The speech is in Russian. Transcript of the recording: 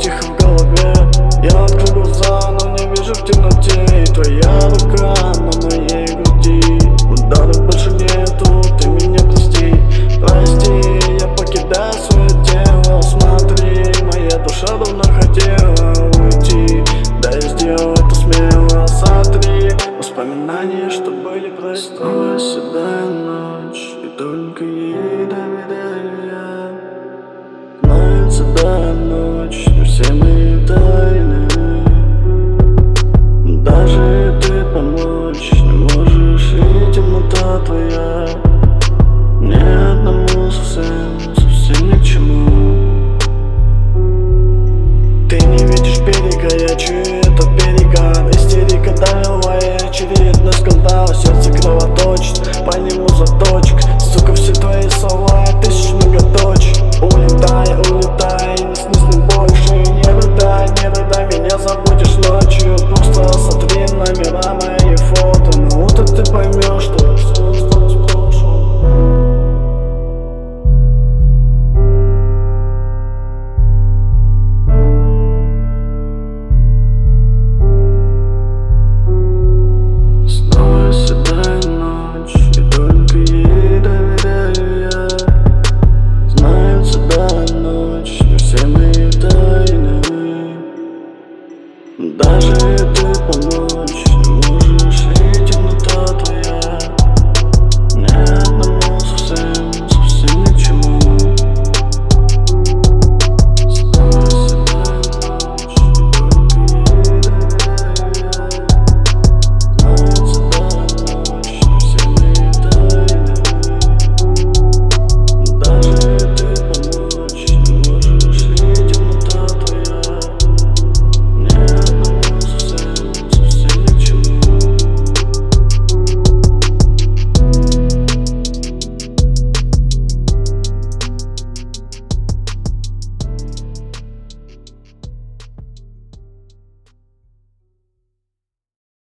тихо в голове. Я открыл глаза, но не вижу в темноте. И твоя рука на моей груди. Ударов больше нету, ты меня прости. Прости, я покидаю свое тело. Смотри, моя душа давно хотела уйти. Да я сделал это смело, сотри воспоминания, что были простой. Седая ночь, и только ей доверяю я. Знает седая ночь, но все мои тайны. Даже ты помочь не можешь, и темнота твоя ни одному совсем ни к чему. Ты не видишь берега, я чую этот перегар. Истерика давила, и очередной скандал. Сердце кровоточит, по нему заточка. Сука, все твои слова, тысяч многоточий. Улетай, улетай, не снись больше. Не рыдай, меня забудешь ночью. Просто сотри номера мои фото. На утро ты поймешь, что все осталось в прошлом. Даже ты помочь